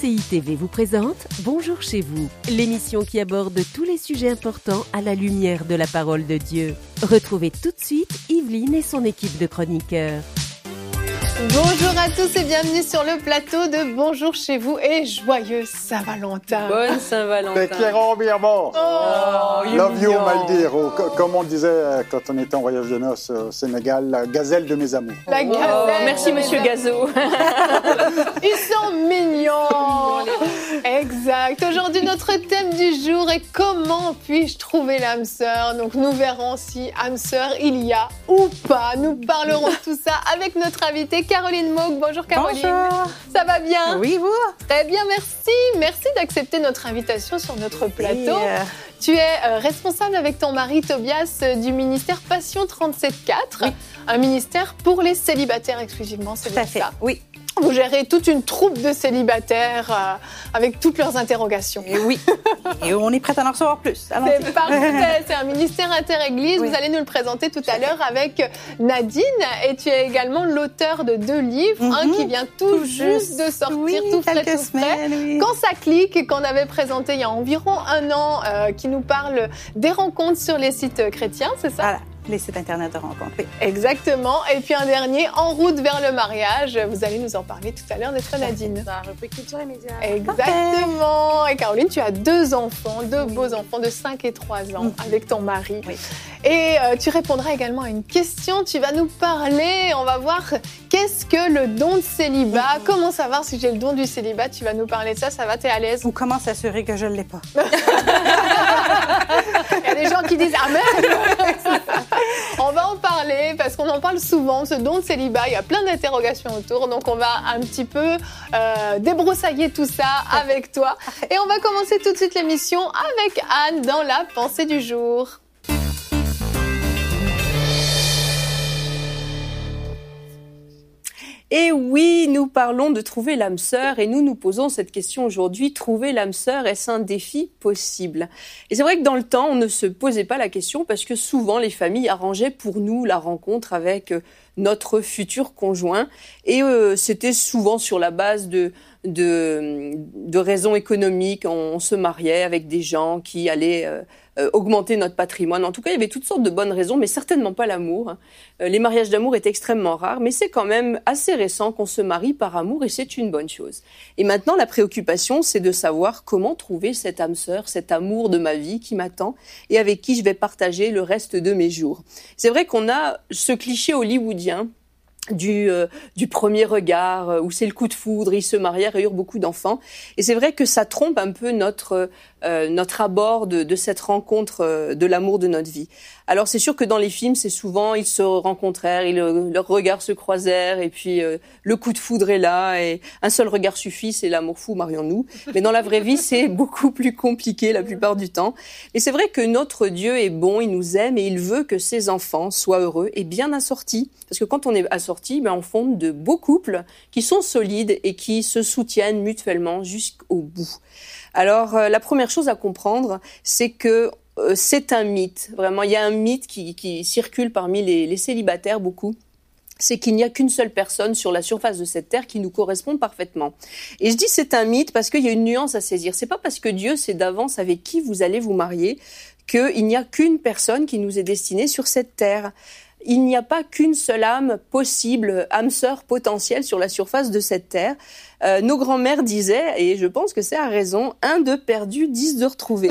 CCI TV vous présente Bonjour chez vous, l'émission qui aborde tous les sujets importants à la lumière de la parole de Dieu. Retrouvez tout de suite Yveline et son équipe de chroniqueurs. Bonjour à tous et bienvenue sur le plateau de Bonjour chez vous et joyeux Saint-Valentin. Bonne Saint-Valentin. Te quiero, mi amor. Love you, my dear. Comme on disait quand on était en voyage de noces au Sénégal, la gazelle de mes amours. La gazelle. Merci Monsieur Gazo. Ils sont mignons. Exact. Aujourd'hui, notre thème du jour est comment puis-je trouver l'âme sœur. Donc nous verrons si âme sœur il y a ou pas. Nous parlerons de tout ça avec notre invitée Caroline Maugue. Bonjour Caroline. Bonjour. Ça va bien? Oui, vous? Très bien, merci. Merci d'accepter notre invitation sur notre plateau. Tu es responsable avec ton mari Tobias du ministère Passion 37.4, oui. Un ministère pour les célibataires exclusivement, c'est bien ça? Oui. Vous gérez toute une troupe de célibataires avec toutes leurs interrogations. Et oui. Et on est prêt à en recevoir plus. Allons-y. C'est parfait. C'est un ministère interéglise. Oui. Vous allez nous le présenter tout à l'heure avec Nadine. Et tu es également l'auteur de 2 livres. Un qui vient tout juste de sortir, tout frais, tout frais. Oui. Quand ça clique, qu'on avait présenté il y a environ 1 an, qui nous parle des rencontres sur les sites chrétiens, c'est ça? Voilà. Les sites internet de rencontres. Oui. Exactement. Et puis un dernier, En route vers le mariage. Vous allez nous en parler tout à l'heure, n'est-ce Nadine? Ça, repris culture et médias. Exactement. Okay. Et Caroline, tu as 2 enfants, 2 beaux enfants de 5 et 3 ans avec ton mari. Oui. Et tu répondras également à une question. Tu vas nous parler, on va voir qu'est-ce que le don de célibat. Comment savoir si j'ai le don du célibat? Tu vas nous parler de ça, ça va, t'es à l'aise? Ou comment s'assurer que je ne l'ai pas? Il y a des gens qui disent « Amen ». On va en parler parce qu'on en parle souvent, ce don de célibat. Il y a plein d'interrogations autour. Donc, on va un petit peu débroussailler tout ça avec toi. Et on va commencer tout de suite l'émission avec Anne dans la pensée du jour. Et oui, nous parlons de trouver l'âme sœur et nous nous posons cette question aujourd'hui. Trouver l'âme sœur, est-ce un défi possible? Et c'est vrai que dans le temps, on ne se posait pas la question parce que souvent les familles arrangeaient pour nous la rencontre avec notre futur conjoint et c'était souvent sur la base de raisons économiques. On se mariait avec des gens qui allaient augmenter notre patrimoine. En tout cas, il y avait toutes sortes de bonnes raisons, mais certainement pas l'amour. Les mariages d'amour étaient extrêmement rares, mais c'est quand même assez récent qu'on se marie par amour et c'est une bonne chose. Et maintenant, la préoccupation, c'est de savoir comment trouver cette âme sœur, cet amour de ma vie qui m'attend et avec qui je vais partager le reste de mes jours. C'est vrai qu'on a ce cliché hollywoodien du premier regard, où c'est le coup de foudre, ils se marièrent et eurent beaucoup d'enfants. Et c'est vrai que ça trompe un peu notre abord de cette rencontre de l'amour de notre vie. Alors c'est sûr que dans les films, c'est souvent ils se rencontrèrent, leurs regards se croisèrent et puis le coup de foudre est là et un seul regard suffit, c'est l'amour fou, marions-nous. Mais dans la vraie vie, c'est beaucoup plus compliqué la plupart du temps. Et c'est vrai que notre Dieu est bon, il nous aime et il veut que ses enfants soient heureux et bien assortis. Parce que quand on est assorti, on fonde de beaux couples qui sont solides et qui se soutiennent mutuellement jusqu'au bout. Alors la première chose à comprendre, c'est que c'est un mythe. Vraiment, il y a un mythe qui circule parmi les célibataires beaucoup. C'est qu'il n'y a qu'une seule personne sur la surface de cette terre qui nous correspond parfaitement. Et je dis c'est un mythe parce qu'il y a une nuance à saisir. C'est pas parce que Dieu sait d'avance avec qui vous allez vous marier qu'il n'y a qu'une personne qui nous est destinée sur cette terre. Il n'y a pas qu'une seule âme possible, âme sœur potentielle sur la surface de cette terre. Nos grands-mères disaient, et je pense que c'est à raison, 1 de perdu, 10 de retrouvé.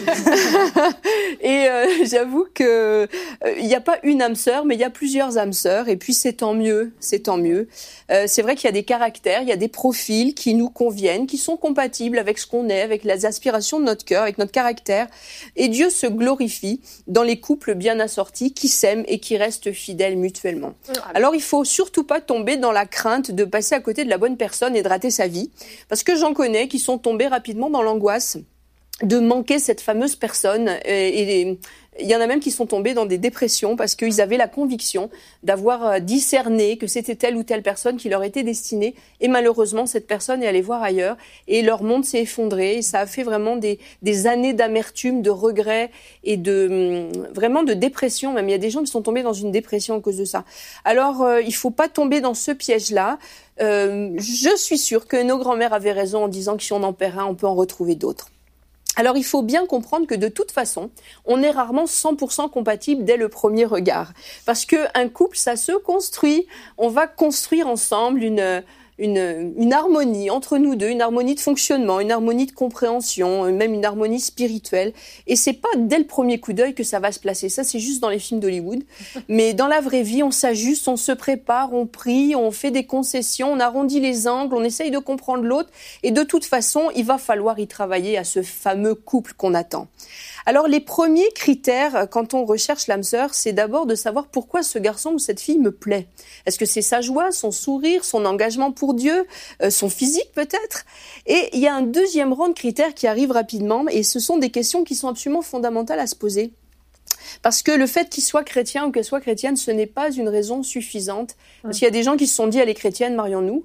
Et j'avoue que il n'y a pas une âme sœur, mais il y a plusieurs âmes sœurs. Et puis c'est tant mieux, c'est tant mieux. C'est vrai qu'il y a des caractères, il y a des profils qui nous conviennent, qui sont compatibles avec ce qu'on est, avec les aspirations de notre cœur, avec notre caractère. Et Dieu se glorifie dans les couples bien assortis qui s'aiment et qui restent fidèles mutuellement. Alors il faut surtout pas tomber dans la crainte de passer à côté de la bonne personne et de rater sa vie, parce que j'en connais qui sont tombés rapidement dans l'angoisse de manquer cette fameuse personne et Il y en a même qui sont tombés dans des dépressions parce qu'ils avaient la conviction d'avoir discerné que c'était telle ou telle personne qui leur était destinée. Et malheureusement, cette personne est allée voir ailleurs et leur monde s'est effondré. Et ça a fait vraiment des années d'amertume, de regrets et vraiment de dépression. Même il y a des gens qui sont tombés dans une dépression à cause de ça. Alors, il faut pas tomber dans ce piège-là. Je suis sûre que nos grands-mères avaient raison en disant que si on en perd un, on peut en retrouver d'autres. Alors, il faut bien comprendre que de toute façon, on est rarement 100% compatible dès le premier regard. Parce qu'un couple, ça se construit. On va construire ensemble une harmonie entre nous deux, une harmonie de fonctionnement, une harmonie de compréhension, même une harmonie spirituelle. Et c'est pas dès le premier coup d'œil que ça va se placer. Ça, c'est juste dans les films d'Hollywood. Mais dans la vraie vie, on s'ajuste, on se prépare, on prie, on fait des concessions, on arrondit les angles, on essaye de comprendre l'autre. Et de toute façon, il va falloir y travailler à ce fameux couple qu'on attend. Alors, les premiers critères, quand on recherche l'âme sœur, c'est d'abord de savoir pourquoi ce garçon ou cette fille me plaît. Est-ce que c'est sa joie, son sourire, son engagement pour Dieu, son physique peut-être? Et il y a un deuxième rang de critères qui arrive rapidement, et ce sont des questions qui sont absolument fondamentales à se poser. Parce que le fait qu'il soit chrétien ou qu'elle soit chrétienne, ce n'est pas une raison suffisante. Parce qu'il y a des gens qui se sont dit, elle est chrétienne, marions-nous.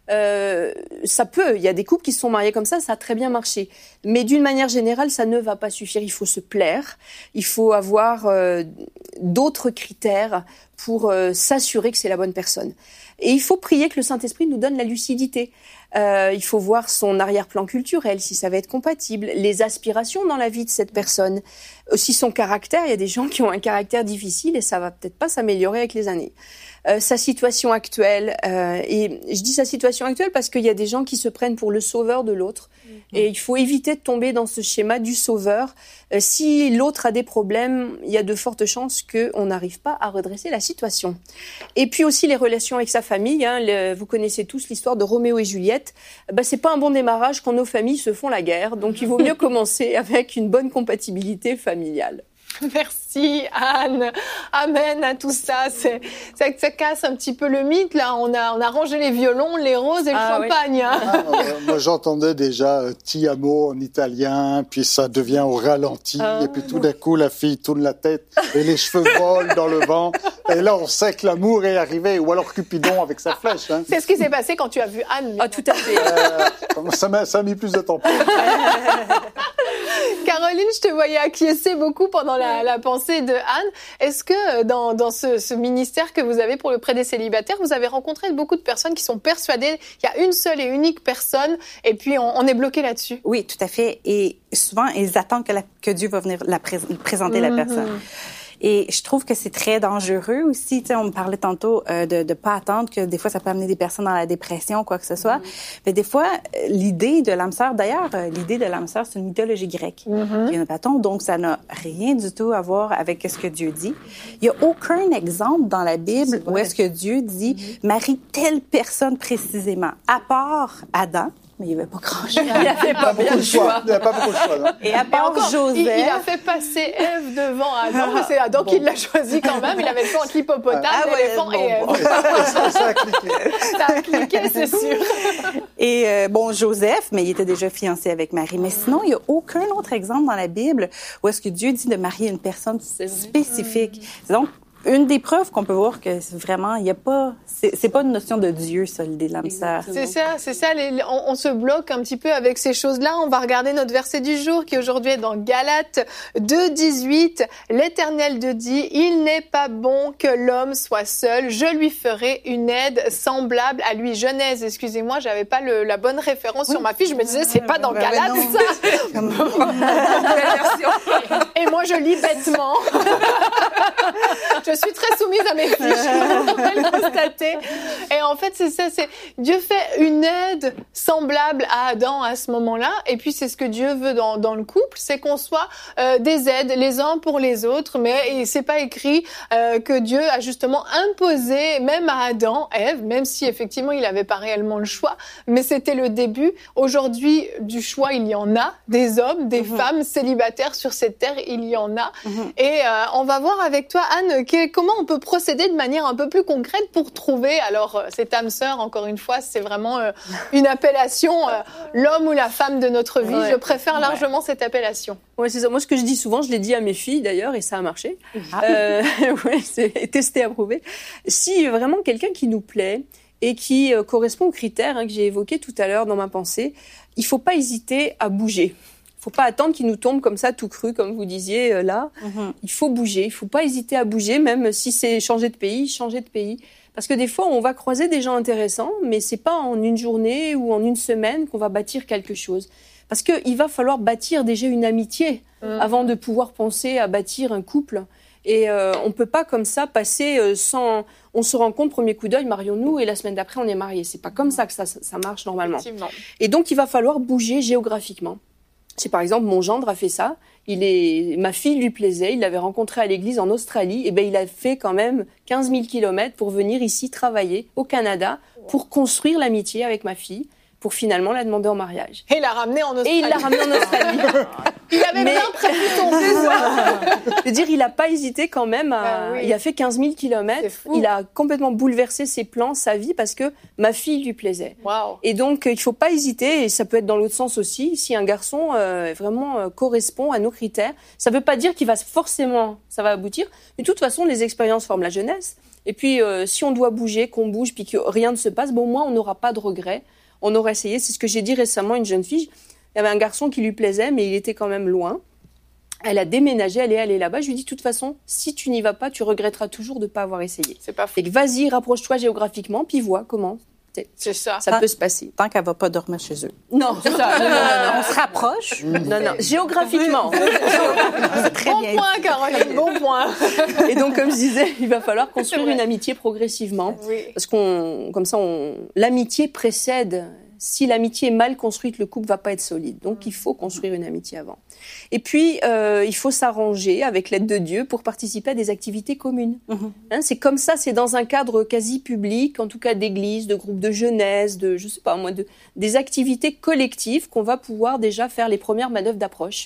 Ça peut, il y a des couples qui se sont mariés comme ça a très bien marché. Mais d'une manière générale, ça ne va pas suffire. Il faut se plaire, il faut avoir d'autres critères pour s'assurer que c'est la bonne personne. Et il faut prier que le Saint-Esprit nous donne la lucidité. Il faut voir son arrière-plan culturel, si ça va être compatible, les aspirations dans la vie de cette personne, aussi son caractère. Il y a des gens qui ont un caractère difficile et ça va peut-être pas s'améliorer avec les années. Sa situation actuelle, et je dis sa situation actuelle parce qu'il y a des gens qui se prennent pour le sauveur de l'autre, et il faut éviter de tomber dans ce schéma du sauveur. Si l'autre a des problèmes, il y a de fortes chances qu'on n'arrive pas à redresser la situation. Et puis aussi les relations avec sa famille, vous connaissez tous l'histoire de Roméo et Juliette. C'est pas un bon démarrage quand nos familles se font la guerre, donc il vaut mieux commencer avec une bonne compatibilité familiale. Merci Anne. Amen à tout ça. Ça casse un petit peu le mythe là. On a rangé les violons, les roses et le champagne. Oui. Moi j'entendais déjà ti amo en italien, puis ça devient au ralenti, et puis tout d'un coup la fille tourne la tête et les cheveux volent dans le vent. Et là on sait que l'amour est arrivé, ou alors Cupidon avec sa flèche. Hein. C'est ce qui s'est passé quand tu as vu Anne. Ah tout à fait. Ça a mis plus de temps. Caroline, je te voyais acquiescer beaucoup pendant la pensée de Anne. Est-ce que dans ce ministère que vous avez pour le prêt des célibataires, vous avez rencontré beaucoup de personnes qui sont persuadées qu'il y a une seule et unique personne et puis on est bloqué là-dessus? Oui, tout à fait. Et souvent, ils attendent que Dieu va venir présenter la personne. Et je trouve que c'est très dangereux aussi. Tu sais, on me parlait tantôt de pas attendre, que des fois ça peut amener des personnes dans la dépression ou quoi que ce soit. Mais des fois, l'idée de l'âme sœur, d'ailleurs, l'idée de l'âme sœur, c'est une mythologie grecque. Il y a un bâton, donc ça n'a rien du tout à voir avec ce que Dieu dit. Il y a aucun exemple dans la Bible où est-ce que Dieu dit marie telle personne précisément, à part Adam. Mais il n'y avait pas grand-chose. Il n'avait pas beaucoup de choix. Il n'y avait pas beaucoup de choix. Non? Et à part Joseph... Il a fait passer Ève devant Adam, mais c'est Adam qui l'a choisi quand même. Il avait le choix entre l'hippopotame, l'éléphant et Ève. Ça a cliqué. Ça a cliqué, c'est sûr. Et Joseph, mais il était déjà fiancé avec Marie. Mais sinon, il n'y a aucun autre exemple dans la Bible où est-ce que Dieu dit de marier une personne spécifique. Donc, une des preuves qu'on peut voir que vraiment, il y a pas, c'est pas une notion de Dieu, ça, l'idée de l'âme sœur. C'est ça. On se bloque un petit peu avec ces choses-là. On va regarder notre verset du jour qui aujourd'hui est dans Galates 2:18. L'Éternel Dieu dit, il n'est pas bon que l'homme soit seul. Je lui ferai une aide semblable à lui. Genèse, excusez-moi, j'avais pas la bonne référence sur ma fiche. Je me disais, c'est pas dans Galates, ça. Et moi, je lis bêtement. Je suis très soumise à mes fiches, on va le constater. Et en fait, c'est ça, Dieu fait une aide semblable à Adam à ce moment-là. Et puis, c'est ce que Dieu veut dans le couple, c'est qu'on soit des aides les uns pour les autres. Mais c'est pas écrit que Dieu a justement imposé, même à Adam, Ève, même si effectivement, il n'avait pas réellement le choix. Mais c'était le début. Aujourd'hui, du choix, il y en a. Des hommes, des femmes célibataires sur cette terre, il y en a. Et on va voir avec toi, Anne, quel Et comment on peut procéder de manière un peu plus concrète pour trouver, alors cette âme sœur, encore une fois, c'est vraiment une appellation, l'homme ou la femme de notre vie. Je préfère largement cette appellation. Ouais, c'est ça. Moi, ce que je dis souvent, je l'ai dit à mes filles d'ailleurs, et ça a marché. Ouais, c'est testé, approuvé. Si vraiment quelqu'un qui nous plaît et qui correspond aux critères que j'ai évoqués tout à l'heure dans ma pensée, il faut pas hésiter à bouger. Il faut pas attendre qu'il nous tombe comme ça tout cru, comme vous disiez là. Il faut bouger. Il faut pas hésiter à bouger, même si c'est changer de pays. Parce que des fois, on va croiser des gens intéressants, mais c'est pas en une journée ou en une semaine qu'on va bâtir quelque chose. Parce qu'il va falloir bâtir déjà une amitié avant de pouvoir penser à bâtir un couple. Et on peut pas comme ça passer sans... On se rencontre, premier coup d'œil, marions-nous, et la semaine d'après, on est mariés. C'est pas comme ça que ça marche normalement. Et donc, il va falloir bouger géographiquement. C'est par exemple, mon gendre a fait ça. Ma fille lui plaisait, il l'avait rencontrée à l'église en Australie. Et ben, il a fait quand même 15 000 kilomètres pour venir ici travailler au Canada pour construire l'amitié avec ma fille, pour finalement la demander en mariage. Et il l'a ramenée en Australie. Il avait bien prévu son séjour. C'est-à-dire, il n'a pas hésité quand même il a fait 15 000 kilomètres. Il a complètement bouleversé ses plans, sa vie, parce que ma fille lui plaisait. Wow. Et donc, il ne faut pas hésiter, et ça peut être dans l'autre sens aussi, si un garçon vraiment correspond à nos critères. Ça ne veut pas dire qu'il va forcément, ça va aboutir. Mais de toute façon, les expériences forment la jeunesse. Et puis, si on doit bouger, qu'on bouge, puis que rien ne se passe, au moins, on n'aura pas de regrets. On aurait essayé, c'est ce que j'ai dit récemment à une jeune fille. Il y avait un garçon qui lui plaisait, mais il était quand même loin. Elle a déménagé, elle est allée là-bas. Je lui ai dit, de toute façon, si tu n'y vas pas, tu regretteras toujours de ne pas avoir essayé. C'est pas fou. Et que vas-y, rapproche-toi géographiquement, puis vois comment c'est ça. Ça peut se passer. Tant qu'elle ne va pas dormir chez eux. Non, c'est ça. Non. On se rapproche. Non, géographiquement. C'est très bien. Bon point, Caroline, bon point. Et donc, comme je disais, il va falloir construire une amitié progressivement. Oui. Parce l'amitié précède. Si l'amitié est mal construite, le couple va pas être solide. Donc, il faut construire une amitié avant. Et puis, il faut s'arranger avec l'aide de Dieu pour participer à des activités communes. C'est comme ça, c'est dans un cadre quasi public, en tout cas d'église, de groupes de jeunesse, des activités collectives qu'on va pouvoir déjà faire les premières manœuvres d'approche.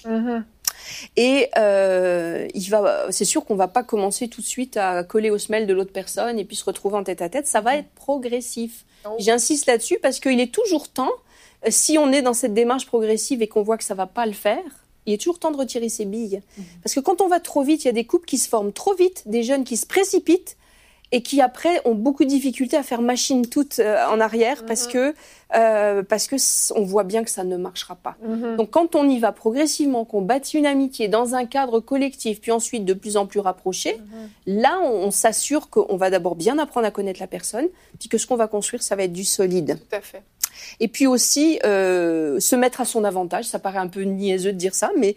Et c'est sûr qu'on va pas commencer tout de suite à coller aux semelles de l'autre personne et puis se retrouver en tête-à-tête. Ça va être progressif. J'insiste là-dessus parce qu'il est toujours temps, si on est dans cette démarche progressive et qu'on voit que ça va pas le faire, il est toujours temps de retirer ses billes. Parce que quand on va trop vite, il y a des couples qui se forment trop vite, des jeunes qui se précipitent et qui après ont beaucoup de difficultés à faire machine toute en arrière parce que on voit bien que ça ne marchera pas. Donc quand on y va progressivement, qu'on bâtit une amitié dans un cadre collectif, puis ensuite de plus en plus rapproché, là on s'assure qu'on va d'abord bien apprendre à connaître la personne, puis que ce qu'on va construire, ça va être du solide. Tout à fait. Et puis aussi se mettre à son avantage, ça paraît un peu niaiseux de dire ça, mais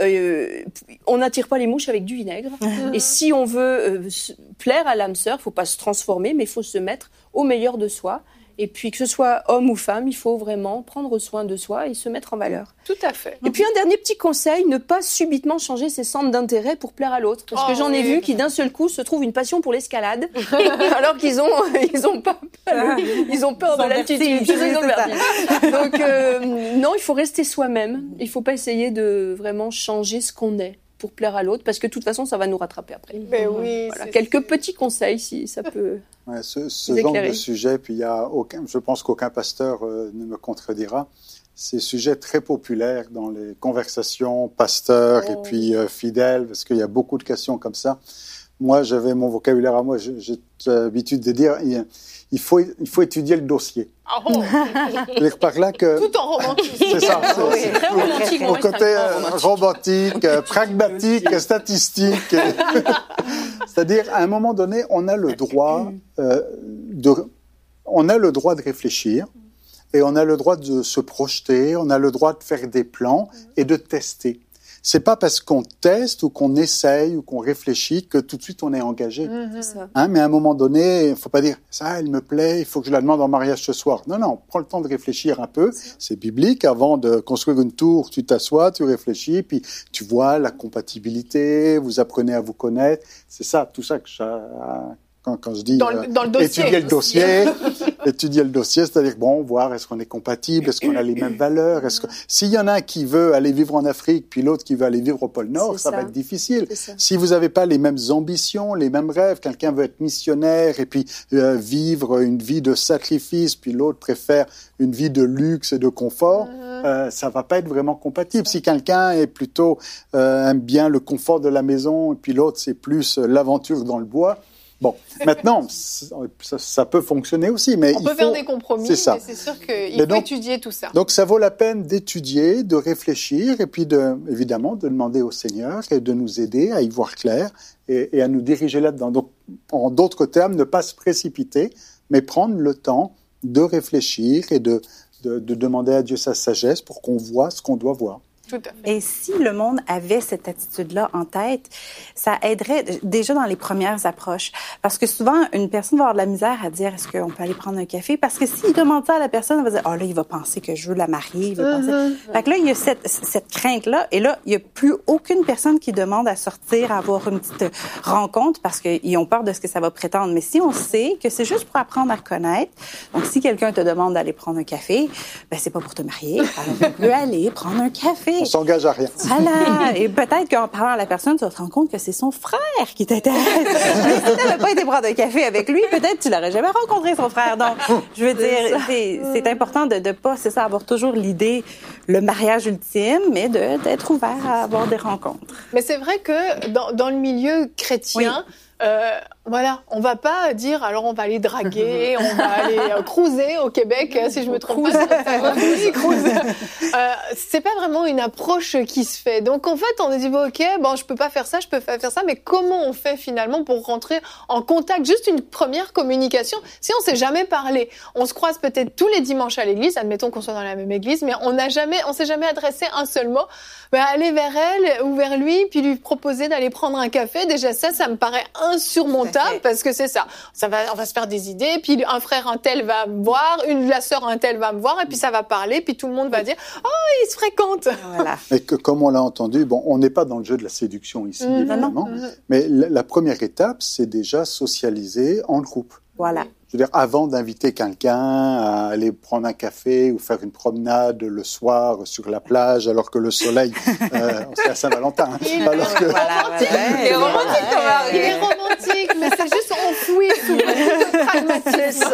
on n'attire pas les mouches avec du vinaigre. Et si on veut plaire à l'âme sœur, il ne faut pas se transformer, mais il faut se mettre au meilleur de soi. Et puis que ce soit homme ou femme, il faut vraiment prendre soin de soi et se mettre en valeur. Tout à fait. Et puis un dernier petit conseil, ne pas subitement changer ses centres d'intérêt pour plaire à l'autre. Parce que j'en ai vu qui d'un seul coup se trouvent une passion pour l'escalade, alors qu'ils ont peur de l'altitude. Donc non, il faut rester soi-même. Il ne faut pas essayer de vraiment changer ce qu'on est pour plaire à l'autre, parce que de toute façon, ça va nous rattraper après. Ben oui, voilà, quelques petits conseils, si ça peut ce genre de sujet, puis je pense qu'aucun pasteur ne me contredira, c'est sujet très populaire dans les conversations pasteurs et puis fidèles, parce qu'il y a beaucoup de questions comme ça. Moi, j'avais mon vocabulaire à moi, j'ai l'habitude de dire, il faut étudier le dossier. C'est par là que... Tout en romantique. C'est ça. C'est très romantique. Au côté romantique, pragmatique, statistique. C'est-à-dire, à un moment donné, on a le droit de réfléchir et on a le droit de se projeter, on a le droit de faire des plans et de tester. C'est pas parce qu'on teste ou qu'on essaye ou qu'on réfléchit que tout de suite on est engagé. Mais à un moment donné, il faut pas dire ça, elle me plaît, il faut que je la demande en mariage ce soir. Non, prends le temps de réfléchir un peu. C'est biblique. Avant de construire une tour, tu t'assois, tu réfléchis, puis tu vois la compatibilité, vous apprenez à vous connaître. C'est ça, tout ça que quand je dis dans le dossier. Étudier le dossier, étudier le dossier, c'est-à-dire, voir est-ce qu'on est compatible, est-ce qu'on a les mêmes valeurs, s'il y en a un qui veut aller vivre en Afrique, puis l'autre qui veut aller vivre au pôle Nord, ça va être difficile. Si vous n'avez pas les mêmes ambitions, les mêmes rêves, quelqu'un veut être missionnaire et puis vivre une vie de sacrifice, puis l'autre préfère une vie de luxe et de confort, ça va pas être vraiment compatible. Si quelqu'un est plutôt aime bien le confort de la maison, et puis l'autre c'est plus l'aventure dans le bois. Bon, maintenant, ça peut fonctionner aussi, mais on peut faire des compromis, mais c'est sûr qu'il faut étudier tout ça. Donc, ça vaut la peine d'étudier, de réfléchir, et puis évidemment de demander au Seigneur et de nous aider à y voir clair et à nous diriger là-dedans. Donc, en d'autres termes, ne pas se précipiter, mais prendre le temps de réfléchir et de demander à Dieu sa sagesse pour qu'on voit ce qu'on doit voir. Tout à fait. Et si le monde avait cette attitude-là en tête, ça aiderait déjà dans les premières approches. Parce que souvent, une personne va avoir de la misère à dire « Est-ce qu'on peut aller prendre un café? » Parce que s'il demande ça à la personne, elle va dire « Ah, là, il va penser que je veux la marier. » Il va penser... Fait que là, il y a cette crainte-là. Et là, il n'y a plus aucune personne qui demande à sortir, à avoir une petite rencontre parce qu'ils ont peur de ce que ça va prétendre. Mais si on sait que c'est juste pour apprendre à connaître, donc si quelqu'un te demande d'aller prendre un café, ben c'est pas pour te marier. Alors, on peut aller prendre un café. On s'engage à rien. Voilà. Et peut-être qu'en parlant à la personne, tu vas te rendre compte que c'est son frère qui t'intéresse. Mais si tu n'avais pas été prendre un café avec lui, peut-être tu l'aurais jamais rencontré, son frère. Donc, je veux dire, c'est important de pas, c'est ça, avoir toujours l'idée, le mariage ultime, mais d'être ouvert à avoir des rencontres. Mais c'est vrai que dans le milieu chrétien, voilà, on va pas dire alors on va aller draguer, on va aller cruiser au Québec, si je me trompe pas. C'est pas vraiment une approche qui se fait. Donc en fait, on se dit bon, ok, bon, je peux pas faire ça, je peux pas faire ça, mais comment on fait finalement pour rentrer en contact, juste une première communication, si on s'est jamais parlé, on se croise peut-être tous les dimanches à l'église, admettons qu'on soit dans la même église, mais on s'est jamais adressé un seul mot. Ben, aller vers elle ou vers lui, puis lui proposer d'aller prendre un café, déjà ça me paraît insurmontable parce que c'est ça. On va se faire des idées, puis un frère un tel va me voir, la sœur un tel va me voir, et puis ça va parler, puis tout le monde va dire « Oh, ils se fréquentent !» Voilà. Et que, comme on l'a entendu, on n'est pas dans le jeu de la séduction ici, évidemment, mais la première étape, c'est déjà socialiser en groupe. Voilà. Je veux dire, avant d'inviter quelqu'un à aller prendre un café ou faire une promenade le soir sur la plage alors que le soleil, c'est à Saint-Valentin. Alors que... Il est romantique, Thomas. Il est romantique, mais c'est juste enfoui sous le pragmatisme.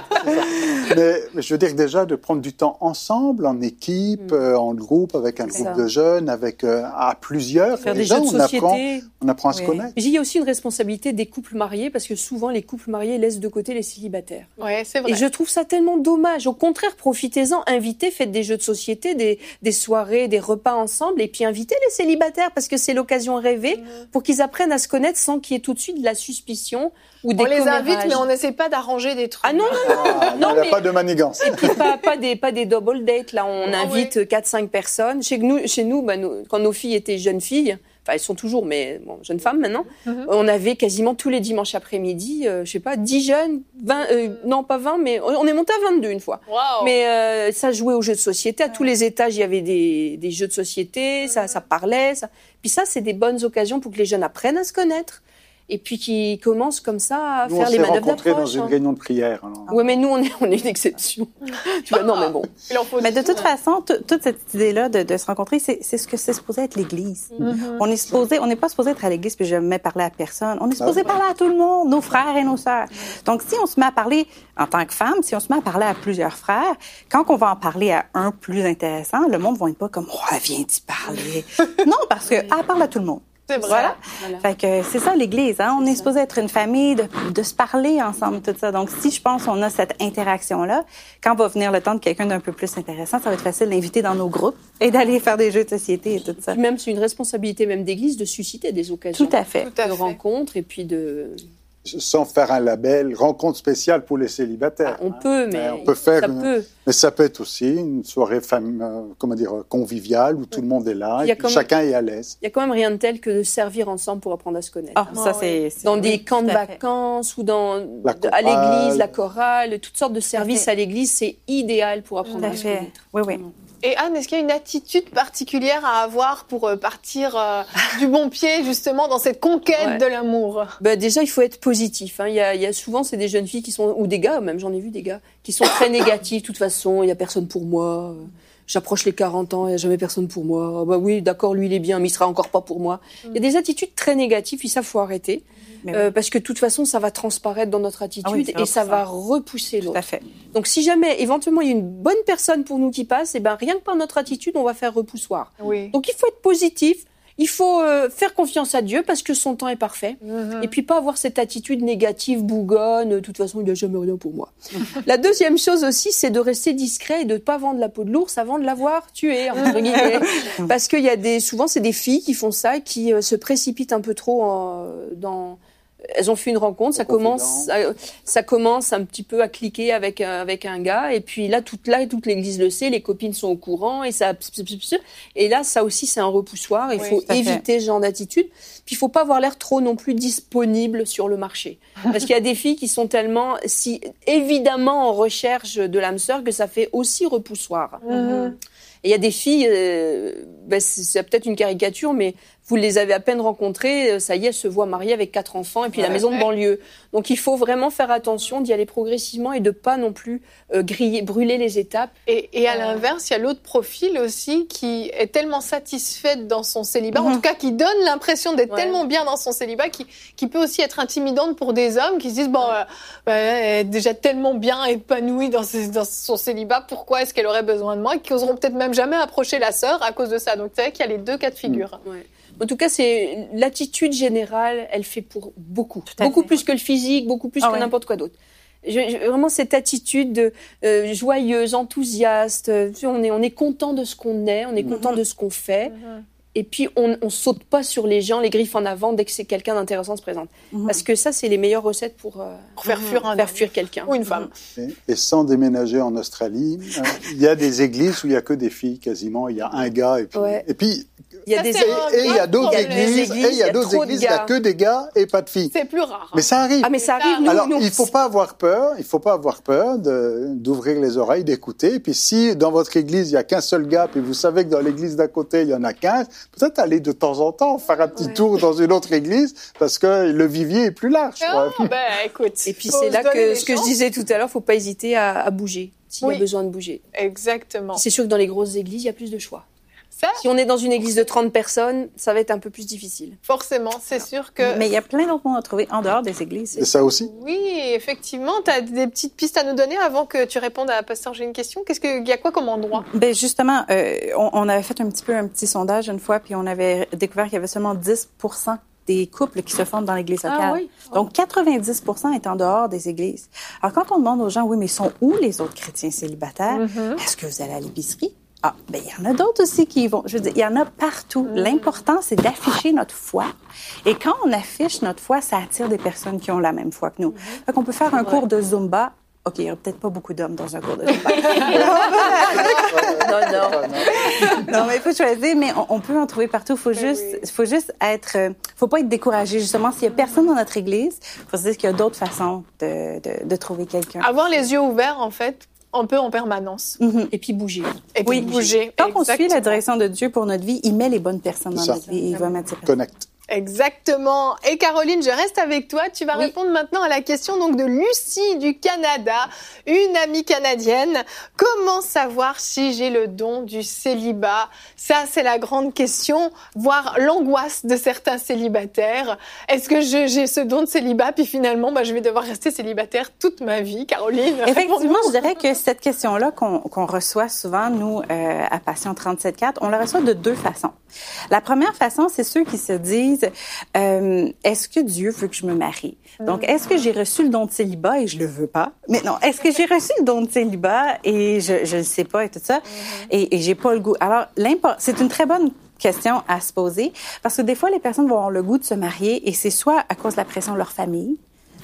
Mais je veux dire déjà de prendre du temps ensemble, en équipe, en groupe, avec un groupe de jeunes, avec à plusieurs. Faire des jeux de société. On apprend à se connaître. Il y a aussi une responsabilité des couples mariés parce que souvent les couples mariés laissent de côté les célibataires. Ouais, c'est vrai. Et je trouve ça tellement dommage. Au contraire, profitez-en, invitez, faites des jeux de société, des soirées, des repas ensemble, et puis invitez les célibataires parce que c'est l'occasion rêvée pour qu'ils apprennent à se connaître sans qu'il y ait tout de suite de la suspicion ou des commérages. On les invite, mais on n'essaie pas d'arranger des trucs. Ah non, il n'y a pas de manigance. Et puis pas des double dates. Là, on invite 4-5 personnes. Chez nous, quand nos filles étaient jeunes filles, enfin, elles sont toujours, mais bon, jeunes femmes maintenant. On avait quasiment tous les dimanches après-midi, 10 jeunes, 20, non pas 20, mais on est monté à 22 une fois. Wow. Mais ça jouait aux jeux de société. À tous les étages, il y avait des jeux de société, ça parlait. Puis ça, c'est des bonnes occasions pour que les jeunes apprennent à se connaître. Et puis qui commencent comme ça à faire les manœuvres d'approche. On s'est rencontrés dans une réunion de prière. Oui, mais nous, on est une exception. Tu vois, non, mais bon. Mais de toute façon, toute cette idée-là de se rencontrer, c'est ce que c'est supposé être l'Église. On n'est pas supposé être à l'Église puis jamais parler à personne. On est supposé parler à tout le monde, nos frères et nos sœurs. Donc, si on se met à parler en tant que femme, si on se met à parler à plusieurs frères, quand on va en parler à un plus intéressant, le monde va être pas comme « Oh, elle vient d'y parler ». Non, parce qu'elle parle à tout le monde. C'est vrai. Voilà. Fait que c'est ça l'Église, hein. On est supposé être une famille, de se parler ensemble, tout ça. Donc, si je pense qu'on a cette interaction-là, quand va venir le temps de quelqu'un d'un peu plus intéressant, ça va être facile d'inviter dans nos groupes et d'aller faire des jeux de société et tout ça. Puis même, c'est une responsabilité même d'Église de susciter des occasions. Tout à fait. De rencontres et puis de... Sans faire un label, rencontre spéciale pour les célibataires. On peut, mais on peut faire mais ça peut être aussi une soirée conviviale où tout le monde est là et chacun est à l'aise. Il y a quand même rien de tel que de servir ensemble pour apprendre à se connaître. Ah, ça c'est dans des camps de vacances ou à l'église, la chorale, toutes sortes de services à l'église, c'est idéal pour apprendre à se connaître. Oui, oui. Et Anne, est-ce qu'il y a une attitude particulière à avoir pour partir du bon pied, justement, dans cette conquête de l'amour? Déjà, il faut être positif. Il y a souvent, c'est des jeunes filles qui sont, ou des gars, même j'en ai vu des gars, qui sont très négatifs. De toute façon, il n'y a personne pour moi. J'approche les 40 ans, il n'y a jamais personne pour moi. Oui, d'accord, lui, il est bien, mais il sera encore pas pour moi. Il y a des attitudes très négatives, et ça, faut arrêter. Parce que de toute façon, ça va transparaître dans notre attitude et ça va repousser l'autre. Tout à fait. Donc, si jamais, éventuellement, il y a une bonne personne pour nous qui passe, rien que par notre attitude, on va faire repoussoir. Oui. Donc, il faut être positif. Il faut faire confiance à Dieu parce que son temps est parfait. Et puis pas avoir cette attitude négative, bougonne, de toute façon, il n'y a jamais rien pour moi. La deuxième chose aussi, c'est de rester discret et de ne pas vendre la peau de l'ours avant de l'avoir tué, entre guillemets. Parce qu'il y a souvent, c'est des filles qui font ça, qui se précipitent un peu trop elles ont fait une rencontre, ça commence un petit peu à cliquer avec un gars, et puis là toute l'église le sait, les copines sont au courant, et et là ça aussi c'est un repoussoir. Il faut éviter ce genre d'attitude. Puis il faut pas avoir l'air trop non plus disponible sur le marché, parce qu'il y a des filles qui sont tellement évidemment en recherche de l'âme sœur que ça fait aussi repoussoir. Et il y a des filles, c'est peut-être une caricature, mais vous les avez à peine rencontrées, ça y est, elles se voient mariées avec 4 enfants et puis la maison de banlieue. Donc il faut vraiment faire attention d'y aller progressivement et de pas non plus brûler les étapes. Et à l'inverse, il y a l'autre profil aussi qui est tellement satisfaite dans son célibat, en tout cas qui donne l'impression d'être tellement bien dans son célibat, qui peut aussi être intimidante pour des hommes qui se disent elle est déjà tellement bien épanouie dans son célibat, pourquoi est-ce qu'elle aurait besoin de moi, et qui oseront peut-être même jamais approcher la sœur à cause de ça. Donc c'est vrai qu'il y a les deux cas de figure. Ouais. En tout cas, c'est l'attitude générale, elle fait pour beaucoup plus que le physique, beaucoup plus que n'importe quoi d'autre. Vraiment cette attitude joyeuse, enthousiaste. On est content de ce qu'on est, on est content de ce qu'on fait. Et puis, on saute pas sur les gens, les griffes en avant dès que c'est quelqu'un d'intéressant se présente. Parce que ça, c'est les meilleures recettes pour faire fuir quelqu'un. Ou une femme. Et sans déménager en Australie, il y a des églises où il y a que des filles quasiment. Il y a un gars et puis il y a il y a d'autres églises, il y a que des gars et pas de filles. C'est plus rare. Mais ça arrive. Mais ça arrive. Alors, il faut pas avoir peur d'ouvrir les oreilles, d'écouter. Et puis si dans votre église, il y a qu'un seul gars, puis vous savez que dans l'église d'à côté, il y en a 15, peut-être aller de temps en temps faire un petit tour dans une autre église parce que le vivier est plus large. Écoute. Et puis c'est là que ce que je disais tout à l'heure, faut pas hésiter à bouger s'il y a besoin de bouger. Exactement. C'est sûr que dans les grosses églises, il y a plus de choix. Si on est dans une église de 30 personnes, ça va être un peu plus difficile. Forcément, c'est sûr que... Mais il y a plein d'autres mots à trouver en dehors des églises. Et ça aussi? Oui, effectivement. Tu as des petites pistes à nous donner avant que tu répondes à Pasteur, j'ai une question. Il y a quoi comme endroit? Justement, on avait fait un petit sondage une fois, puis on avait découvert qu'il y avait seulement 10% des couples qui se forment dans l'église locale. Donc, 90% est en dehors des églises. Alors, quand on demande aux gens, oui, mais sont où les autres chrétiens célibataires? Est-ce que vous allez à l'épicerie? Il y en a d'autres aussi qui y vont. Je veux dire, il y en a partout. L'important, c'est d'afficher notre foi. Et quand on affiche notre foi, ça attire des personnes qui ont la même foi que nous. Fait qu'on peut faire un cours de Zumba. OK, il n'y a peut-être pas beaucoup d'hommes dans un cours de Zumba. Non, mais il faut choisir, mais on peut en trouver partout. Faut juste faut pas être découragé. Justement, s'il y a personne dans notre église, faut se dire qu'il y a d'autres façons de trouver quelqu'un. Avoir les yeux ouverts, en fait, on peut en permanence. Et puis bouger. Bouger. Tant qu'on suit la direction de Dieu pour notre vie, il met les bonnes personnes dans notre vie et il va mettre ses personnes. Connect. Exactement. Et Caroline, je reste avec toi. Tu vas répondre maintenant à la question donc de Lucie du Canada, une amie canadienne. Comment savoir si j'ai le don du célibat? Ça, c'est la grande question, voire l'angoisse de certains célibataires. Est-ce que j'ai ce don de célibat, puis finalement, je vais devoir rester célibataire toute ma vie, Caroline? Effectivement, je dirais que cette question-là qu'on reçoit souvent, nous, à Passion 37.4, on la reçoit de deux façons. La première façon, c'est ceux qui se disent est-ce que Dieu veut que je me marie? Donc, est-ce que j'ai reçu le don de célibat et je le veux pas? Mais non, est-ce que j'ai reçu le don de célibat et je le sais pas et tout ça et j'ai pas le goût? Alors, c'est une très bonne question à se poser parce que des fois, les personnes vont avoir le goût de se marier et c'est soit à cause de la pression de leur famille,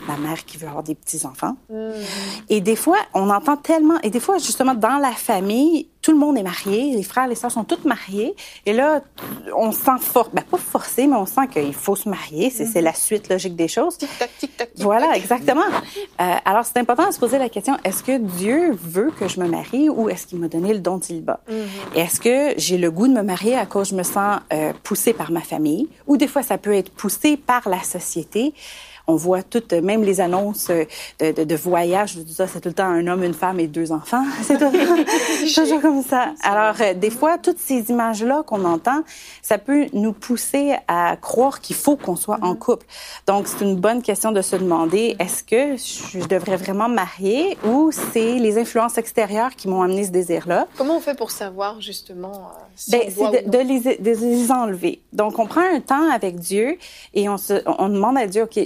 la mère qui veut avoir des petits-enfants. Et des fois, on entend tellement... Et des fois, justement, dans la famille, tout le monde est marié, les frères, les sœurs sont tous mariés. Et là, on se sent pas forcé, mais on sent qu'il faut se marier. C'est la suite logique des choses. Tic-tac, tic-tac, tic-tac. Voilà, exactement. Alors, c'est important de se poser la question, est-ce que Dieu veut que je me marie ou est-ce qu'il m'a donné le don de célibat? Et est-ce que j'ai le goût de me marier à cause que je me sens poussée par ma famille? Ou des fois, ça peut être poussé par la société. On voit toutes, même les annonces de voyage, je dis ça, c'est tout le temps un homme, une femme et 2 enfants. C'est toujours comme ça. Alors, des fois, toutes ces images-là qu'on entend, ça peut nous pousser à croire qu'il faut qu'on soit en couple. Donc, c'est une bonne question de se demander, est-ce que je devrais vraiment me marier ou c'est les influences extérieures qui m'ont amené ce désir-là? Comment on fait pour savoir, justement, si c'est de les enlever. Donc, on prend un temps avec Dieu et on demande à Dieu, OK,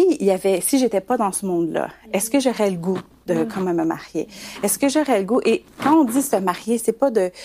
si j'étais pas dans ce monde-là, est-ce que j'aurais le goût de quand même me marier? Est-ce que j'aurais le goût? Et quand on dit se marier, c'est pas de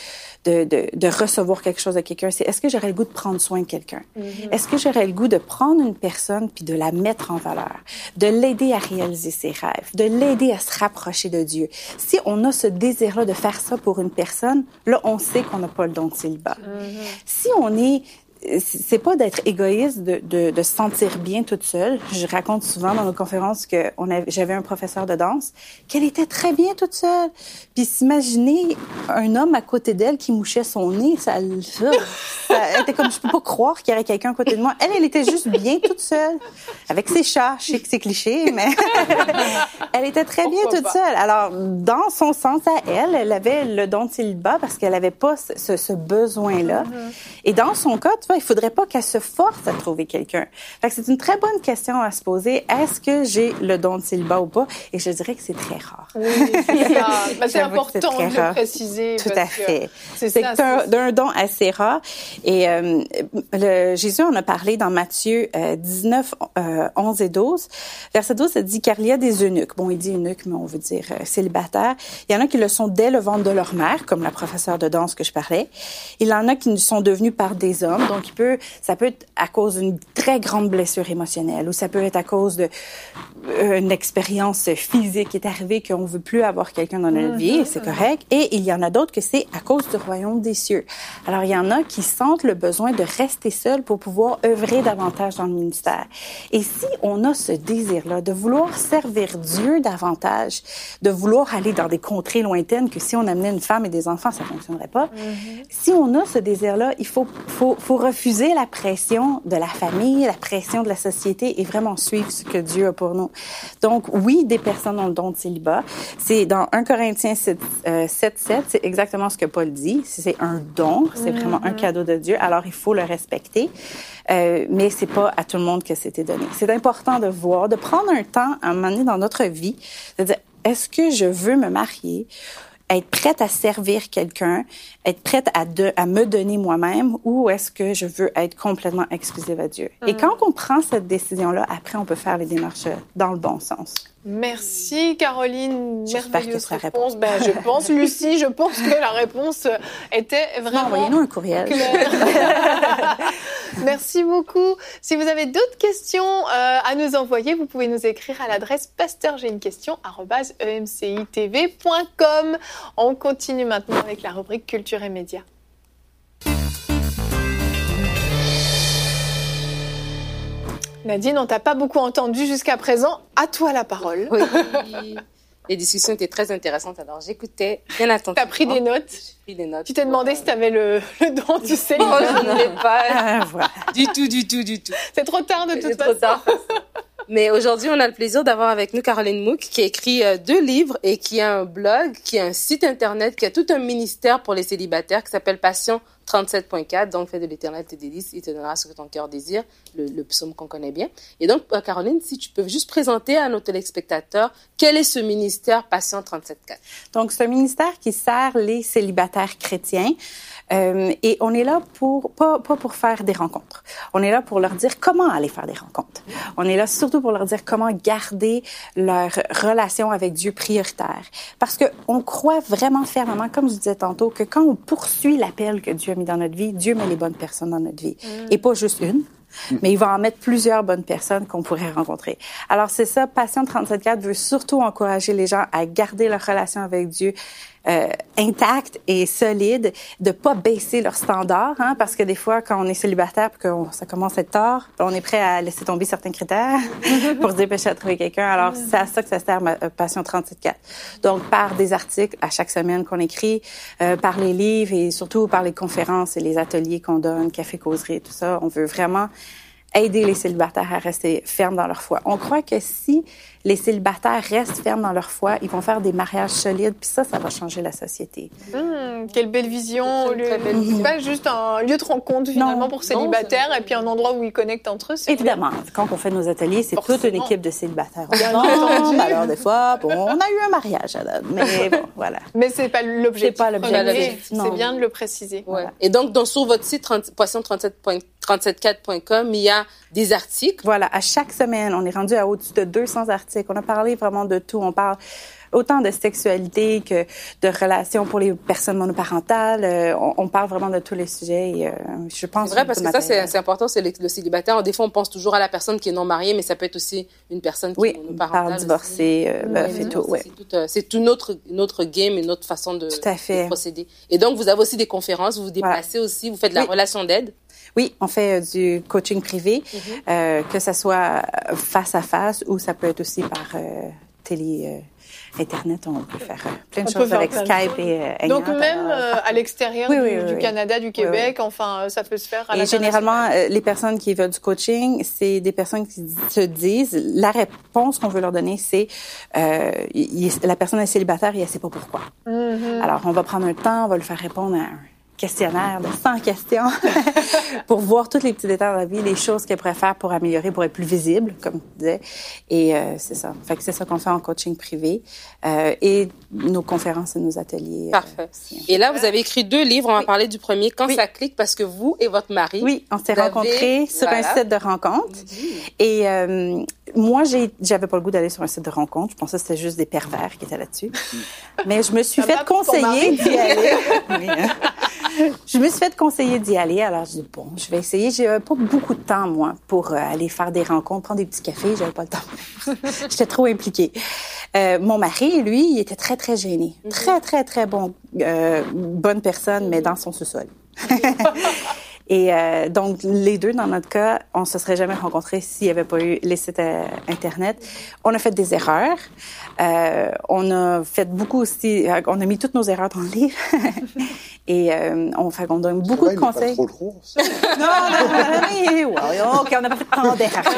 recevoir quelque chose de quelqu'un, c'est est-ce que j'aurais le goût de prendre soin de quelqu'un? Est-ce que j'aurais le goût de prendre une personne puis de la mettre en valeur, de l'aider à réaliser ses rêves, de l'aider à se rapprocher de Dieu? Si on a ce désir-là de faire ça pour une personne, là, on sait qu'on n'a pas le don de célibat. Si on est c'est pas d'être égoïste, de se sentir bien toute seule. Je raconte souvent dans nos conférences que j'avais un professeur de danse qu'elle était très bien toute seule. Puis s'imaginer un homme à côté d'elle qui mouchait son nez, ça elle était comme, je peux pas croire qu'il y aurait quelqu'un à côté de moi. Elle était juste bien toute seule, avec ses chats. Je sais que c'est cliché, mais elle était très bien toute seule. Alors, dans son sens à elle avait le don de célibat parce qu'elle avait pas ce besoin-là. Et dans son cas, tu vois, il faudrait pas qu'elle se force à trouver quelqu'un. Fait que c'est une très bonne question à se poser. Est-ce que j'ai le don de célibat ou pas? Et je dirais que c'est très rare. Oui, c'est ça. C'est important de le préciser. Tout à fait. C'est un don assez rare. Et Jésus en a parlé dans Matthieu 19, 11 et 12. Verset 12, ça dit, car il y a des eunuques. Bon, il dit eunuques, mais on veut dire célibataires. Il y en a qui le sont dès le ventre de leur mère, comme la professeure de danse que je parlais. Il y en a qui sont devenus par des hommes. Donc, ça peut être à cause d'une très grande blessure émotionnelle ou ça peut être à cause d'une expérience physique qui est arrivée qu'on veut plus avoir quelqu'un dans notre vie, et c'est correct. Et il y en a d'autres que c'est à cause du royaume des cieux. Alors, il y en a qui sentent le besoin de rester seuls pour pouvoir œuvrer davantage dans le ministère. Et si on a ce désir-là de vouloir servir Dieu davantage, de vouloir aller dans des contrées lointaines que si on amenait une femme et des enfants, ça fonctionnerait pas. Si on a ce désir-là, il faut refuser la pression de la famille, la pression de la société et vraiment suivre ce que Dieu a pour nous. Donc, oui, des personnes ont le don de célibat. C'est dans 1 Corinthiens 7:7, c'est exactement ce que Paul dit. C'est un don, c'est vraiment un cadeau de Dieu. Alors, il faut le respecter. Mais c'est pas à tout le monde que c'était donné. C'est important de voir, de prendre un temps à un moment donné dans notre vie, de dire, est-ce que je veux me marier? Être prête à servir quelqu'un, être prête à me donner moi-même, ou est-ce que je veux être complètement exclusive à Dieu? Et quand on prend cette décision-là, après, on peut faire les démarches dans le bon sens. Merci Caroline, merveilleuse réponse. Ben, je pense, Lucie, je pense que la réponse était vraiment envoyez-nous un courriel. Merci beaucoup. Si vous avez d'autres questions à nous envoyer, vous pouvez nous écrire à l'adresse pasteur.j'ai-une-question@emcitv.com. On continue maintenant avec la rubrique Culture et Médias. Nadine, on t'a pas beaucoup entendu jusqu'à présent. À toi la parole. Oui. Les discussions étaient très intéressantes, alors j'écoutais bien attentivement. T'as pris des notes? J'ai pris des notes. Tu t'es demandé si t'avais le don du célibat? Oh, je n'en ai pas. Voilà. Du tout. C'est trop tard de toute façon. Trop tard. Mais aujourd'hui, on a le plaisir d'avoir avec nous Caroline Mook, qui a écrit 2 livres et qui a un blog, qui a un site internet, qui a tout un ministère pour les célibataires qui s'appelle Passion 37.4. Donc, fais de l'Éternel tes délices, il te donnera ce que ton cœur désire, le psaume qu'on connaît bien. Et donc, Caroline, si tu peux juste présenter à nos téléspectateurs quel est ce ministère Passion 37.4. Donc, c'est un ministère qui sert les célibataires chrétiens. Et on est là pas pour faire des rencontres. On est là pour leur dire comment aller faire des rencontres. On est là surtout pour leur dire comment garder leur relation avec Dieu prioritaire. Parce que on croit vraiment fermement, comme je disais tantôt, que quand on poursuit l'appel que Dieu a mis dans notre vie, Dieu met les bonnes personnes dans notre vie. Et pas juste une. mais il va en mettre plusieurs bonnes personnes qu'on pourrait rencontrer. Alors, c'est ça, Passion 37.4 veut surtout encourager les gens à garder leur relation avec Dieu intacte et solide, de pas baisser leurs standards, hein, parce que des fois, quand on est célibataire, puis que ça commence à être tard, on est prêt à laisser tomber certains critères pour se dépêcher à trouver quelqu'un. Alors, c'est à ça que ça sert Passion 37.4. Donc, par des articles à chaque semaine qu'on écrit, par les livres et surtout par les conférences et les ateliers qu'on donne, café causerie et tout ça, on veut vraiment aider les célibataires à rester fermes dans leur foi. On croit que si les célibataires restent fermes dans leur foi, ils vont faire des mariages solides, puis ça va changer la société. Quelle belle vision! C'est pas juste un lieu de rencontre, finalement, pour célibataires, et puis un endroit où ils connectent entre eux. Évidemment. Quand on fait nos ateliers, c'est toute une équipe de célibataires. Alors, des fois, on a eu un mariage à date, mais bon, voilà. Mais c'est pas l'objectif. C'est pas l'objectif. C'est bien de le préciser. Ouais. Voilà. Et donc, sur votre site, poisson37.4.com, il y a des articles. Voilà. À chaque semaine, on est rendu à au-dessus de 200 articles. On a parlé vraiment de tout. On parle autant de sexualité que de relations pour les personnes monoparentales. On parle vraiment de tous les sujets. Et, je pense. C'est vrai, parce que ça, c'est important, c'est le célibataire. Des fois, on pense toujours à la personne qui est non mariée, mais ça peut être aussi une personne qui est monoparentale. Oui, divorcée, veuf et tout. Ouais. C'est une autre game, une autre façon de procéder. Et donc, vous avez aussi des conférences, vous vous déplacez aussi, vous faites de la relation d'aide. Oui, on fait du coaching privé, que ça soit face à face ou ça peut être aussi par Internet. On peut faire plein de choses avec Skype et donc même à l'extérieur du Canada, du Québec, enfin, ça peut se faire à l'international. Et généralement, les personnes qui veulent du coaching, c'est des personnes qui se disent, la réponse qu'on veut leur donner, c'est la personne est célibataire et elle sait pas pourquoi. Alors, on va prendre un temps, on va lui faire répondre à un questionnaire de 100 questions pour voir tous les petits détails de la vie, les choses qu'elle pourrait faire pour améliorer, pour être plus visible, comme tu disais. Et c'est ça. Fait que c'est ça qu'on fait en coaching privé et nos conférences et nos ateliers. Parfait. Et là, vous avez écrit 2 livres. On va parler du premier, Quand ça clique, parce que vous et votre mari... Oui, on s'est rencontrés sur un site de rencontre. Et moi, j'avais pas le goût d'aller sur un site de rencontre. Je pensais que c'était juste des pervers qui étaient là-dessus. Mais je me suis fait conseiller d'y aller. Je me suis fait conseiller d'y aller. Alors, je dis, bon, je vais essayer. J'avais pas beaucoup de temps, moi, pour aller faire des rencontres, prendre des petits cafés. J'avais pas le temps. J'étais trop impliquée. Mon mari, lui, il était très, très gêné. Très, très, très bonne personne, mais dans son sous-sol. Et donc, les deux, dans notre cas, on se serait jamais rencontrés s'il n'y avait pas eu les sites Internet. On a fait des erreurs. On a fait beaucoup aussi... On a mis toutes nos erreurs dans le livre. Et on donne beaucoup de conseils. Pas trop lourd, non, OK, on n'a pas fait tant d'erreurs.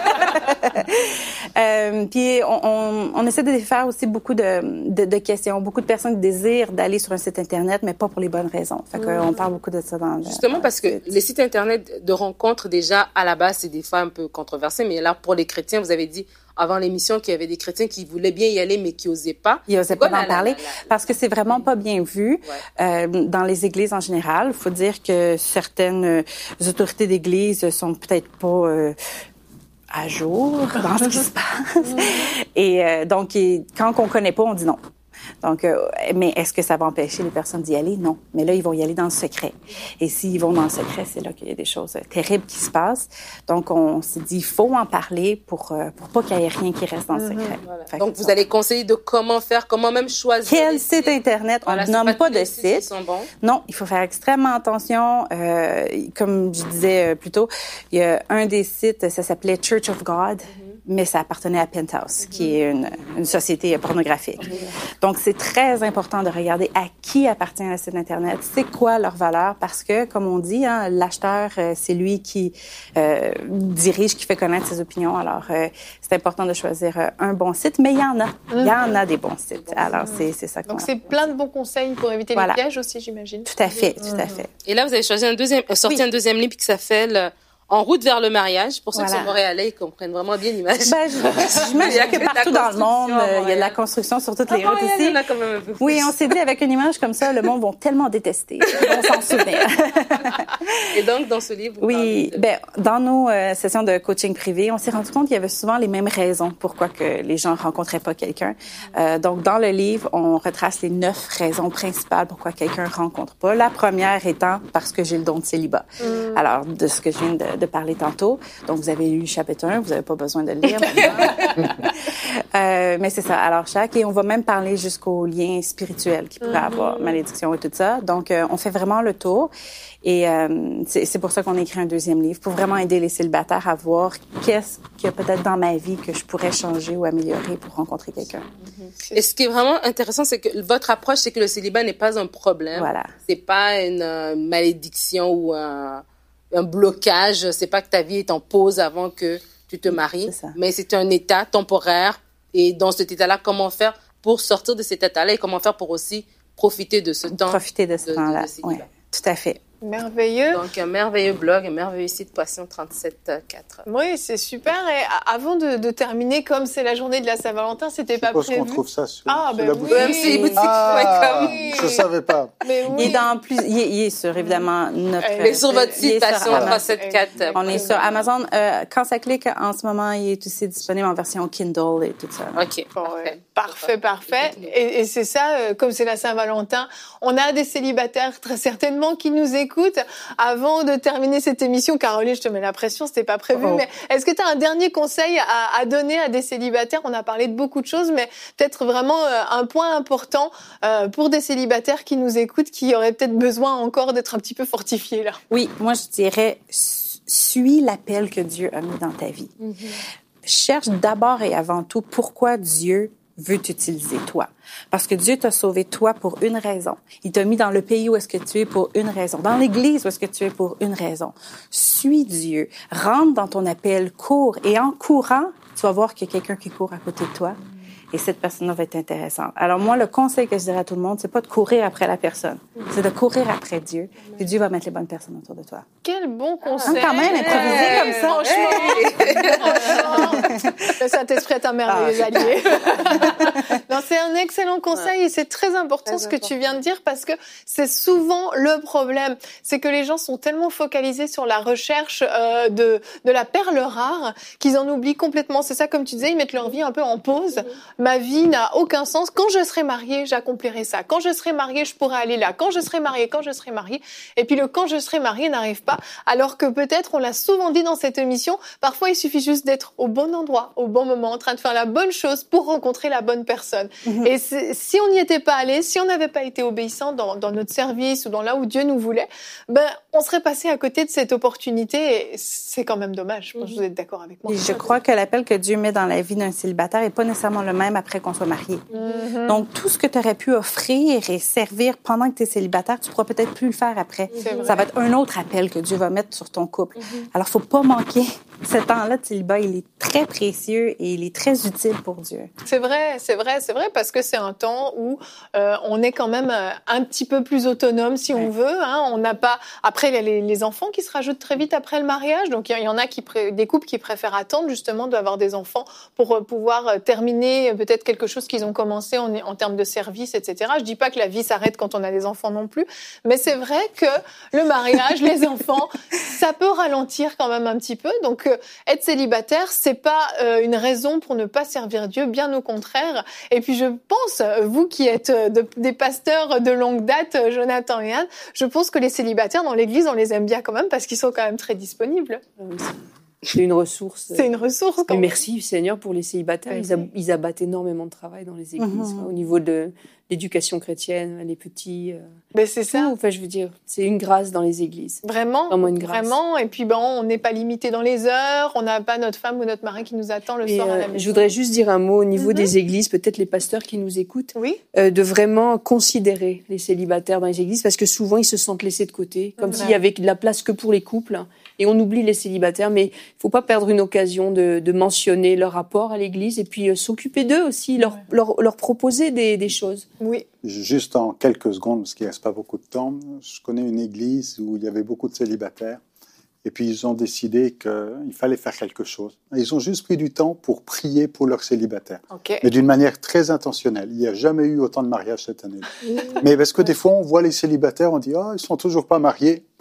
Puis on essaie de faire aussi beaucoup de questions. Beaucoup de personnes désirent d'aller sur un site Internet, mais pas pour les bonnes raisons. Fait qu'on parle beaucoup de ça dans Justement, parce que les sites Internet de rencontres, déjà, à la base, c'est des fois un peu controversé. Mais là, pour les chrétiens, vous avez dit avant l'émission qu'il y avait des chrétiens qui voulaient bien y aller, mais qui n'osaient pas. Ils n'osaient pas en parler parce que c'est vraiment pas bien vu dans les églises en général. Il faut dire que certaines autorités d'église sont peut-être pas à jour dans ce qui se passe. Et donc, quand on connaît pas, on dit non. Donc, mais est-ce que ça va empêcher les personnes d'y aller? Non. Mais là, ils vont y aller dans le secret. Et s'ils vont dans le secret, c'est là qu'il y a des choses terribles qui se passent. Donc, on s'est dit, il faut en parler pour pas qu'il y ait rien qui reste dans le secret. Voilà. Donc, vous allez conseiller de comment faire, comment même choisir. Quel site Internet? On ne nomme pas de site. Sont bons. Non, il faut faire extrêmement attention. Comme je disais plus tôt, il y a un des sites, ça s'appelait Church of God. Mais ça appartenait à Penthouse, qui est une société pornographique. Donc, c'est très important de regarder à qui appartient un site Internet, c'est quoi leur valeur, parce que, comme on dit, hein, l'acheteur, c'est lui qui dirige, qui fait connaître ses opinions. Alors, c'est important de choisir un bon site, mais il y en a. Il y en a des bons sites. Alors, c'est ça qu'on... Donc, c'est plein de bons conseils pour éviter les pièges aussi, j'imagine. Tout à fait, tout à fait. Et là, vous avez choisi un deuxième livre qui s'appelle... En route vers le mariage, pour ceux qui sont montréalais, ils comprennent vraiment bien l'image. J'imagine que partout dans le monde, il y a de la construction sur toutes les routes ici. Oui, on s'est dit, avec une image comme ça, le monde va tellement détester. Ils vont s'en souvenir. Et donc, dans ce livre, dans nos sessions de coaching privé, on s'est rendu compte qu'il y avait souvent les mêmes raisons pourquoi que les gens rencontraient pas quelqu'un. Donc, dans le livre, on retrace les 9 raisons principales pourquoi quelqu'un rencontre pas. La première étant parce que j'ai le don de célibat. Alors, de ce que je viens de parler tantôt. Donc, vous avez lu le chapitre 1, vous n'avez pas besoin de le lire maintenant. Mais c'est ça. Alors, et on va même parler jusqu'aux liens spirituels qui pourraient avoir, malédiction et tout ça. Donc, on fait vraiment le tour. Et c'est pour ça qu'on a écrit un deuxième livre, pour vraiment aider les célibataires à voir qu'est-ce qu'il y a peut-être dans ma vie que je pourrais changer ou améliorer pour rencontrer quelqu'un. Et ce qui est vraiment intéressant, c'est que votre approche, c'est que le célibat n'est pas un problème. Voilà. C'est pas une malédiction ou un blocage. C'est pas que ta vie est en pause avant que tu te maries. C'est ça. Mais c'est un état temporaire. Et dans cet état-là, comment faire pour sortir de cet état-là et comment faire pour aussi profiter de ce temps. Profiter de ce temps-là, oui. Tout à fait. Merveilleux. Donc, un merveilleux blog, un merveilleux site Passion 37.4. Oui, c'est super. Et avant de terminer, comme c'est la journée de la Saint-Valentin, c'était pas prévu. Je suppose qu'on trouve ça sur, sur la oui. boutique. mcboutique.com. Je savais pas. Mais oui. Il est dans il est sur, évidemment, notre... Il est sur votre site Passion 37.4. On est sur Amazon. Quand ça clique, en ce moment, il est aussi disponible en version Kindle et tout ça. OK. Parfait. Et c'est ça, comme c'est la Saint-Valentin, on a des célibataires très certainement qui nous écoutent. Avant de terminer cette émission, Caroline, je te mets la pression, c'était pas prévu, mais est-ce que tu as un dernier conseil à donner à des célibataires? On a parlé de beaucoup de choses, mais peut-être vraiment un point important pour des célibataires qui nous écoutent, qui auraient peut-être besoin encore d'être un petit peu fortifiés là. Oui, moi je dirais, suis l'appel que Dieu a mis dans ta vie. Cherche d'abord et avant tout pourquoi Dieu veut t'utiliser toi. Parce que Dieu t'a sauvé toi pour une raison. Il t'a mis dans le pays où est-ce que tu es pour une raison. Dans l'église où est-ce que tu es pour une raison. Suis Dieu. Rentre dans ton appel, cours. Et en courant, tu vas voir qu'il y a quelqu'un qui court à côté de toi. Et cette personne-là va être intéressante. Alors moi, le conseil que je dirais à tout le monde, c'est pas de courir après la personne. C'est de courir après Dieu. Puis Dieu va mettre les bonnes personnes autour de toi. Quel bon conseil. Quand même, improviser comme ça. Franchement. Le Saint-Esprit est un merveilleux allié. Non, c'est un excellent conseil et c'est très important ce que tu viens de dire parce que c'est souvent le problème. C'est que les gens sont tellement focalisés sur la recherche de la perle rare qu'ils en oublient complètement. C'est ça, comme tu disais, ils mettent leur vie un peu en pause. Ma vie n'a aucun sens. Quand je serai mariée, j'accomplirai ça. Quand je serai mariée, je pourrai aller là. Quand je serai mariée. Et puis le quand je serai mariée n'arrive pas. Alors que peut-être, on l'a souvent dit dans cette émission, parfois il suffit juste d'être au bon endroit, au bon moment, en train de faire la bonne chose pour rencontrer la bonne personne. Et si on n'y était pas allé, si on n'avait pas été obéissant dans notre service ou dans là où Dieu nous voulait, on serait passé à côté de cette opportunité et c'est quand même dommage. Je pense que vous êtes d'accord avec moi. Et je crois que l'appel que Dieu met dans la vie d'un célibataire n'est pas nécessairement le même après qu'on soit marié. Donc, tout ce que tu aurais pu offrir et servir pendant que tu es célibataire, tu pourras peut-être plus le faire après. Ça va être un autre appel que Dieu va mettre sur ton couple. Alors, faut pas manquer ce temps-là de célibat. Il est très précieux et il est très utile pour Dieu. C'est vrai, parce que c'est un temps où on est quand même un petit peu plus autonome si on veut. Hein. On n'a pas. Après, il y a les enfants qui se rajoutent très vite après le mariage. Donc, il y en a des couples qui préfèrent attendre justement d'avoir des enfants pour pouvoir terminer peut-être quelque chose qu'ils ont commencé en termes de service, etc. Je dis pas que la vie s'arrête quand on a des enfants non plus, mais c'est vrai que le mariage, les enfants, ça peut ralentir quand même un petit peu. Donc, être célibataire, c'est pas une raison pour ne pas servir Dieu, bien au contraire. Et puis, je pense, vous qui êtes des pasteurs de longue date, Jonathan et Anne, je pense que les célibataires dans l'église, on les aime bien quand même parce qu'ils sont quand même très disponibles. C'est une ressource. C'est une ressource quand même. Merci Seigneur pour les célibataires. Ils abattent énormément de travail dans les églises, au niveau de l'éducation chrétienne, les petits. Ben c'est ça. Enfin, je veux dire, c'est une grâce dans les églises. Vraiment, vraiment une grâce. Vraiment. Et puis, on n'est pas limité dans les heures. On n'a pas notre femme ou notre mari qui nous attend le soir à la maison. Je voudrais juste dire un mot au niveau des églises, peut-être les pasteurs qui nous écoutent, de vraiment considérer les célibataires dans les églises, parce que souvent ils se sentent laissés de côté, comme s'il y avait de la place que pour les couples, et on oublie les célibataires. Mais il faut pas perdre une occasion de mentionner leur rapport à l'église et puis s'occuper d'eux aussi, leur proposer des choses. Oui. Juste en quelques secondes, parce qu'il ne reste pas beaucoup de temps, je connais une église où il y avait beaucoup de célibataires et puis ils ont décidé qu'il fallait faire quelque chose. Ils ont juste pris du temps pour prier pour leurs célibataires, mais d'une manière très intentionnelle. Il n'y a jamais eu autant de mariages cette année. Mais parce que des fois, on voit les célibataires, on dit « Ah, ils ne sont toujours pas mariés ».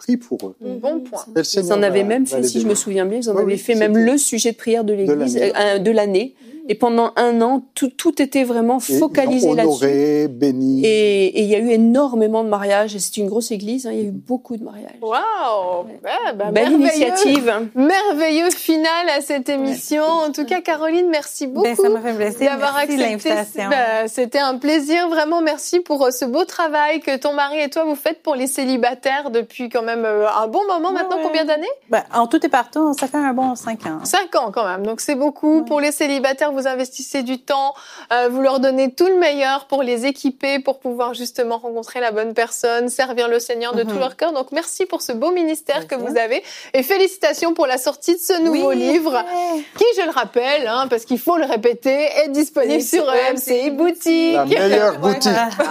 prie pour eux. Bon point. Ils en avaient même fait, si je me souviens bien, ils en avaient fait même le sujet de prière de l'Église de l'année. Et pendant un an, tout était vraiment focalisé là-dessus. Honoré, béni. Et il y a eu énormément de mariages. Et c'est une grosse église, il y a eu beaucoup de mariages. Waouh! Belle initiative. Merveilleux final à cette émission. En tout cas, Caroline, merci beaucoup ça m'a fait plaisir. d'avoir accepté l'invitation. C'était un plaisir, vraiment. Merci pour ce beau travail que ton mari et toi vous faites pour les célibataires depuis quand même un bon moment maintenant. Combien d'années? En tout et partout, ça fait un bon 5 ans. 5 ans quand même. Donc c'est beaucoup. Pour les célibataires, vous investissez du temps, vous leur donnez tout le meilleur pour les équiper, pour pouvoir justement rencontrer la bonne personne, servir le Seigneur de tout leur cœur. Donc merci pour ce beau ministère que vous avez et félicitations pour la sortie de ce nouveau livre qui, je le rappelle, parce qu'il faut le répéter, est disponible sur EMCI Boutique. La meilleure boutique.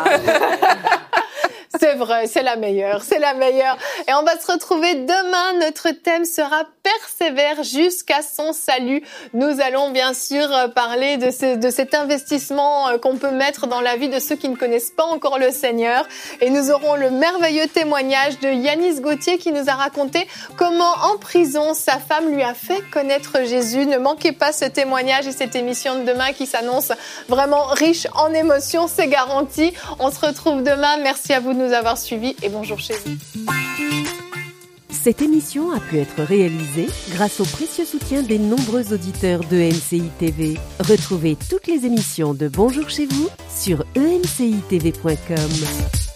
C'est vrai, c'est la meilleure. Et on va se retrouver demain. Notre thème sera persévère jusqu'à son salut. Nous allons bien sûr parler de cet investissement qu'on peut mettre dans la vie de ceux qui ne connaissent pas encore le Seigneur. Et nous aurons le merveilleux témoignage de Yanis Gauthier qui nous a raconté comment en prison sa femme lui a fait connaître Jésus. Ne manquez pas ce témoignage et cette émission de demain qui s'annonce vraiment riche en émotions, c'est garanti. On se retrouve demain. Merci à vous de nous avoir suivis et bonjour chez vous. Cette émission a pu être réalisée grâce au précieux soutien des nombreux auditeurs de EMCI TV. Retrouvez toutes les émissions de Bonjour chez vous sur emcitv.com.